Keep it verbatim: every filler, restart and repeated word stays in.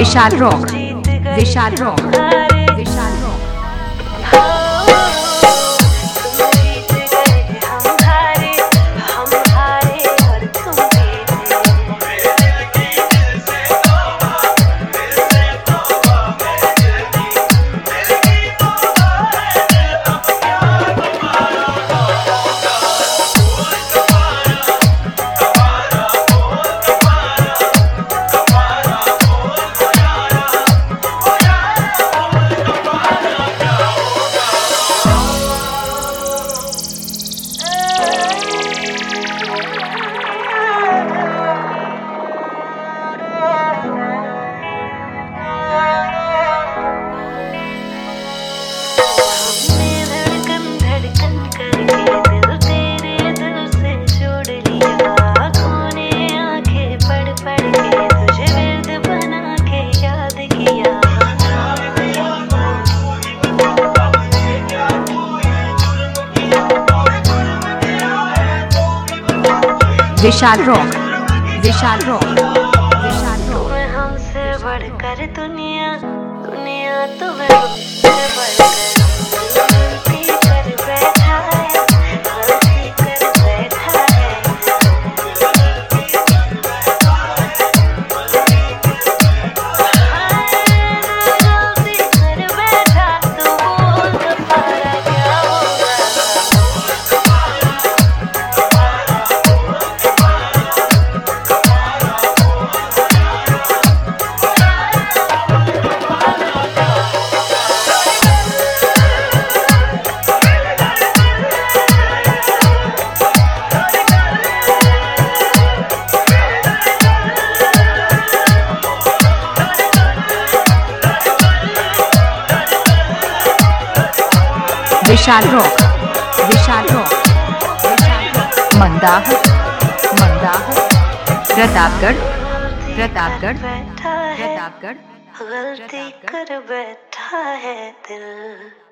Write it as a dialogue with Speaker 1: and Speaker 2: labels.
Speaker 1: विशाल rock, Vishal rock, Vishal rock. Vishal rock, Vishal rock, Vishal rock.
Speaker 2: तुम्हें हमसे बढ़कर दुनिया, दुनिया तुम्हें हमसे बढ़कर गलती कर बैठा है, गलती कर बैठा है। गलती कर बैठा तो बोल दोबारा क्या होगा।
Speaker 1: Vishal rock, Vishal rock, Vishal rock. मंदाह, मंदाह, प्रतापगढ़, प्रतापगढ़,
Speaker 2: बैठा है,
Speaker 1: प्रतापगढ़,
Speaker 2: गलती कर बैठा है दिल।